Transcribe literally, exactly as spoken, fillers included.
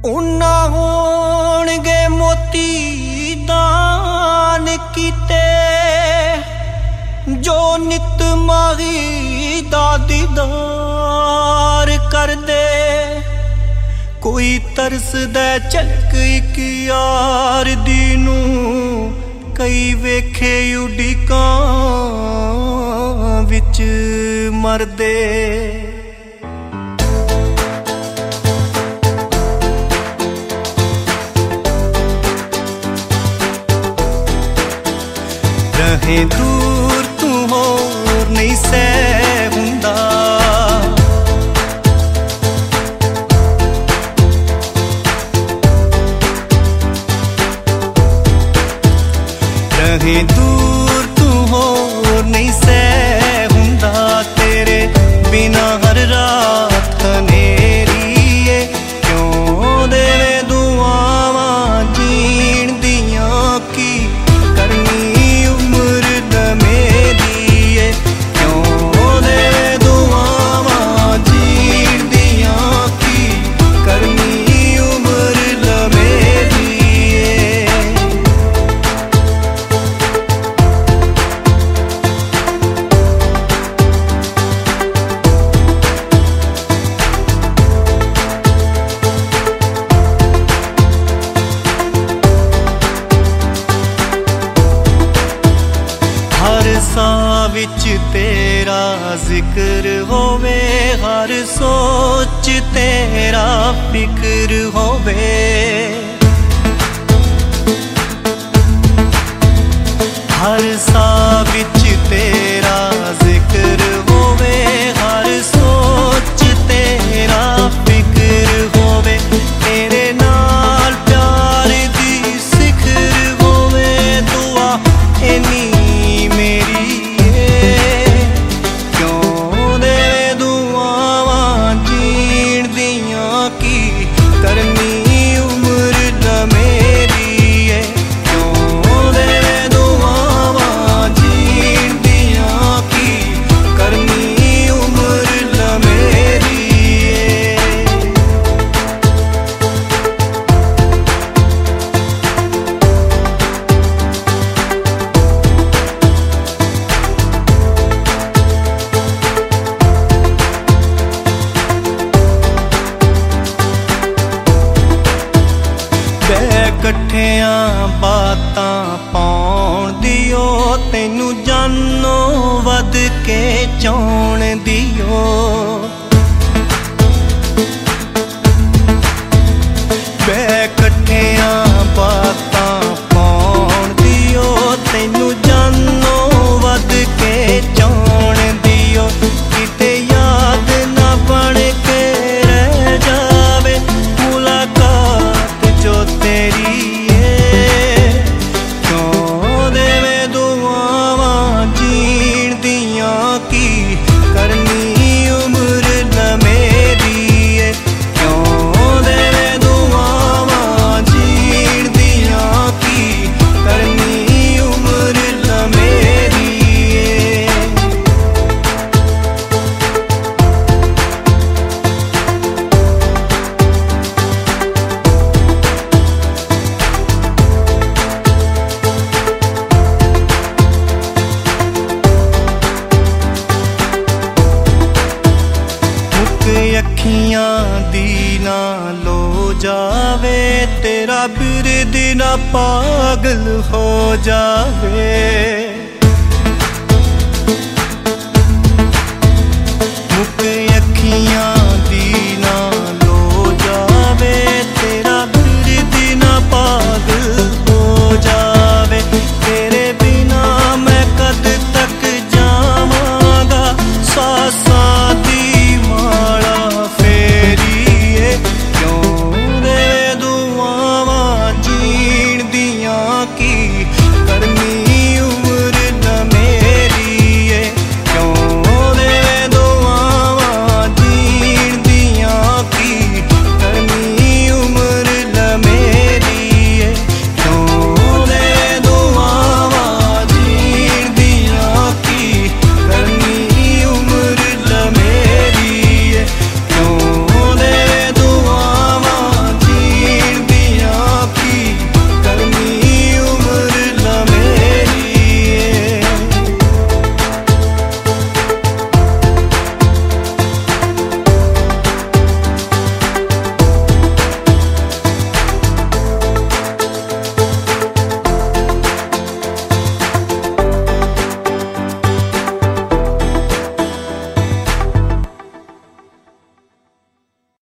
उन्ना होणगे मोती दान कीते जो नित माही दा दीदार कर दे। कोई तरस दे झलक इक यार दी नू, कई वेखे उडिकां विच मरदे। रहे दूर तू होर नहीं सह हुंदा, रहे दूर तू होर नहीं सह हुंदा। तेरे बिना हर रात हनेरी क्यों देवे दुआवां जीण दियां की करनी विच तेरा जिक्र होवे, हर सोच तेरा फिक्र होवे। हर सा विच तेरा जिक्र होवे, हर सोच तेरा फिक्र होवे। तेरे नाल प्यार दी सिखर होवे, दुआ एनी मेरी कट्ठियां बातां पाउण दियो, तैनू जानो वध के चाउण दियो। बै कट्ठियां बातां पाउण दियो, तैनू जानो वध के चाउण दियो। किते याद ना बन के रह जावे मुलाकात जो तेरी। अखियां दी ना लो जावे, तेरा बिरद ना पागल हो जावे।